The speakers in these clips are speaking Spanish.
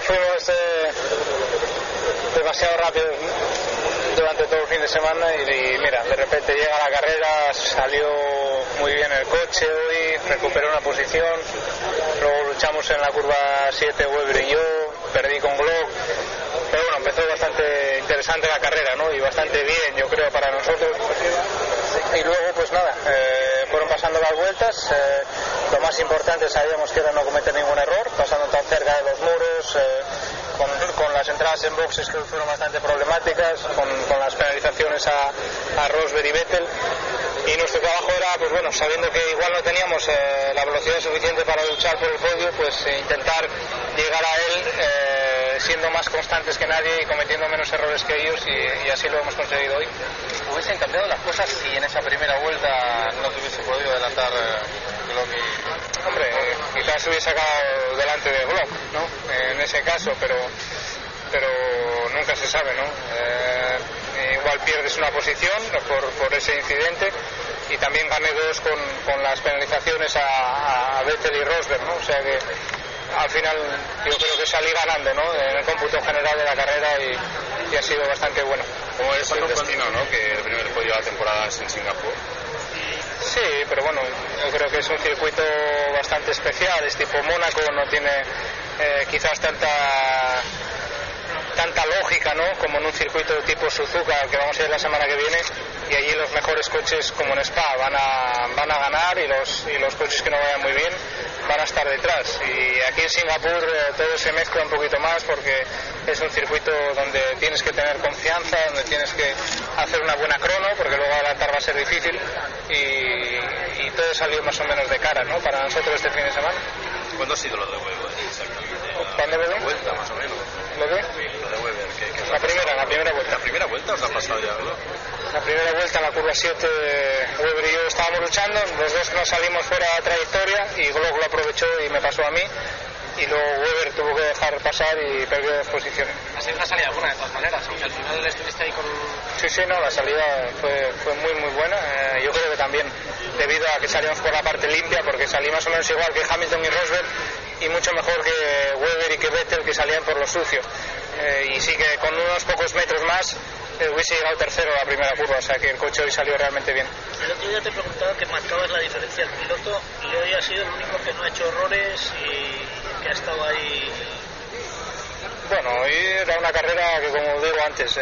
fuimos demasiado rápido durante todo el fin de semana y mira, de repente llega la carrera, salió muy bien el coche hoy, recuperó una posición, luego luchamos en la curva 7 Weber y yo, perdí con Glock, pero bueno, empezó bastante interesante la carrera, ¿no? Y bastante bien, yo creo, para nosotros. Y luego pues nada, fueron pasando las vueltas, lo más importante sabíamos que era no cometer ningún error, pasando tan cerca de los muros, con las entradas en boxes que fueron bastante problemáticas, con las penalizaciones a Rosberg y Vettel, y nuestro trabajo era, pues bueno, sabiendo que igual no teníamos la velocidad suficiente para luchar por el podio, pues intentar llegar a él siendo más constantes que nadie y cometiendo menos errores que ellos, y así lo hemos conseguido hoy. ¿Hubiesen cambiado las cosas si en esa primera vuelta no te hubiese podido adelantar Glock? Hombre, quizás se hubiese sacado delante de Glock, ¿no? En ese caso, pero nunca se sabe, ¿no? Igual pierdes una posición por ese incidente, y también gané dos con las penalizaciones a Vettel y Rosberg, ¿no? O sea que al final yo creo que salí ganando, ¿no? En el cómputo general de la carrera, y ha sido bastante bueno. ¿Cómo es el destino, no? Que el primer podio de la temporada es en Singapur. Sí, pero bueno, yo creo que es un circuito bastante especial, es tipo Mónaco, no tiene quizás tanta lógica, ¿no? Como en un circuito tipo Suzuka, al que vamos a ir la semana que viene, y allí los mejores coches, como en Spa, van a ganar, y los coches que no vayan muy bien van a estar detrás. Y aquí en Singapur todo se mezcla un poquito más, porque es un circuito donde tienes que tener confianza, donde tienes que hacer una buena crono, porque luego adelantar va a ser difícil, y todo salió más o menos de cara, ¿no? Para nosotros este fin de semana. ¿Cuándo ha sido lo de Weber exactamente? ¿Cuándo lo de? Vuelta más o menos. ¿Lo de? Lo de Weber. La primera vuelta. ¿La primera vuelta os ha pasado ya, no? La primera vuelta en la curva 7, Weber y yo estábamos luchando, los dos nos salimos fuera de la trayectoria, y Glock lo aprovechó y me pasó a mí, y luego Weber tuvo que dejar pasar y perdió 2 posiciones. ¿Ha sido una salida buena de todas maneras? Aunque al final estuviste ahí con... Sí, no, la salida fue muy buena. Yo creo que también debido a que salimos por la parte limpia, porque salí más o menos igual que Hamilton y Rosberg, y mucho mejor que Weber y que Vettel, que salían por lo sucio. Y sí que con unos pocos metros más hubiese llegado tercero a la primera curva, o sea que el coche hoy salió realmente bien. El otro día te preguntaba que marcabas la diferencia del piloto, y hoy ha sido el único que no ha hecho errores y que ha estado ahí. Bueno, hoy era una carrera que, como digo antes,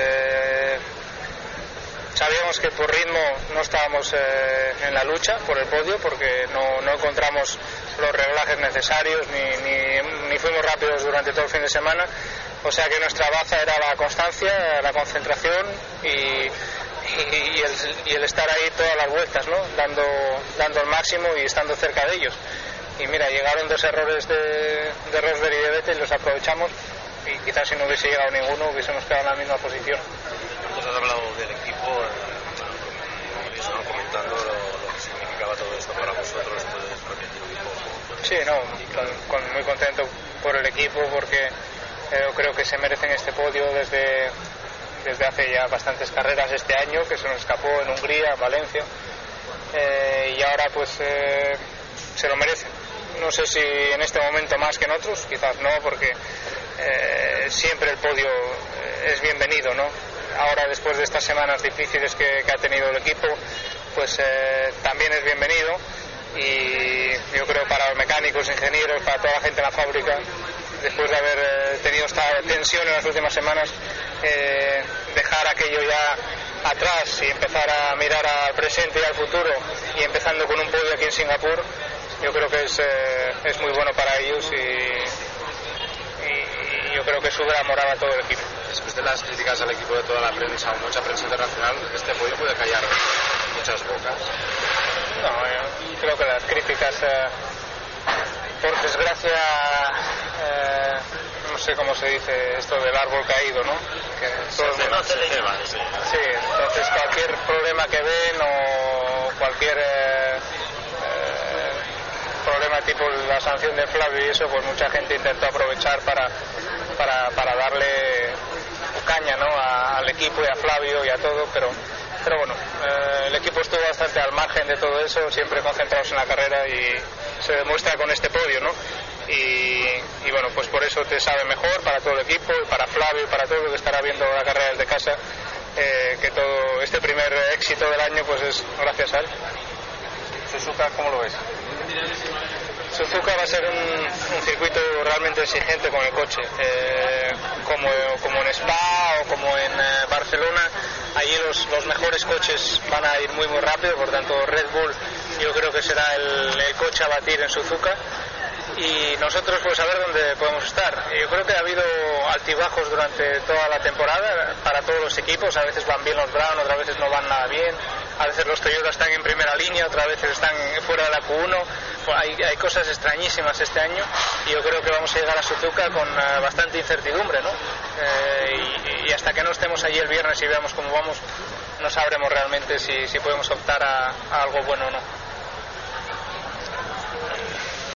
sabíamos que por ritmo no estábamos en la lucha por el podio, porque no encontramos los reglajes necesarios, ni fuimos rápidos durante todo el fin de semana. O sea que nuestra baza era la constancia, la concentración y el estar ahí todas las vueltas, ¿no? Dando el máximo y estando cerca de ellos. Y mira, llegaron 2 errores de Rosberg y de Vettel, los aprovechamos, y quizás si no hubiese llegado ninguno hubiésemos quedado en la misma posición. Nos has hablado del equipo, comentando lo que significaba todo esto para vosotros. ¿Puedes repetir un poco? Sí, muy contento por el equipo, porque yo creo que se merecen este podio desde hace ya bastantes carreras este año, que se nos escapó en Hungría, en Valencia, y ahora pues se lo merecen. No sé si en este momento más que en otros, quizás no, porque siempre el podio es bienvenido, ¿no? Ahora, después de estas semanas difíciles que ha tenido el equipo, pues también es bienvenido, y yo creo para los mecánicos, ingenieros, para toda la gente en la fábrica, después de haber tenido esta tensión en las últimas semanas, dejar aquello ya atrás y empezar a mirar al presente y al futuro, y empezando con un podio aquí en Singapur, yo creo que es muy bueno para ellos, y yo creo que sube la moral a todo el equipo. Después de las críticas al equipo de toda la prensa o mucha prensa internacional, este podio puede callar muchas bocas. No, yo creo que las críticas, por desgracia, no sé cómo se dice esto del árbol caído, ¿no? Que todo el mundo se ceba, sí. Sí, entonces cualquier problema que ven, o cualquier problema tipo la sanción de Flavio y eso, pues mucha gente intentó aprovechar para darle caña, ¿no? al equipo y a Flavio y a todo, pero bueno, el equipo estuvo bastante al margen de todo eso, siempre concentrados en la carrera, y se demuestra con este podio, ¿no? y bueno, pues por eso te sabe mejor para todo el equipo, y para Flavio y para todo lo que estará viendo la carrera desde casa, que todo este primer éxito del año pues es gracias a él. Suzuka, ¿cómo lo ves? Suzuka va a ser un circuito realmente exigente con el coche, como en Spa o como en Barcelona. Allí los mejores coches van a ir muy rápido, por tanto Red Bull yo creo que será el coche a batir en Suzuka, y nosotros pues a ver dónde podemos estar. Yo creo que ha habido altibajos durante toda la temporada para todos los equipos, a veces van bien los Brown, otras veces no van nada bien, a veces los Toyota están en primera línea, otras veces están fuera de la Q1. Hay cosas extrañísimas este año, y yo creo que vamos a llegar a Suzuka con bastante incertidumbre, ¿no? Y hasta que no estemos allí el viernes y veamos cómo vamos, no sabremos realmente si podemos optar a algo bueno o no.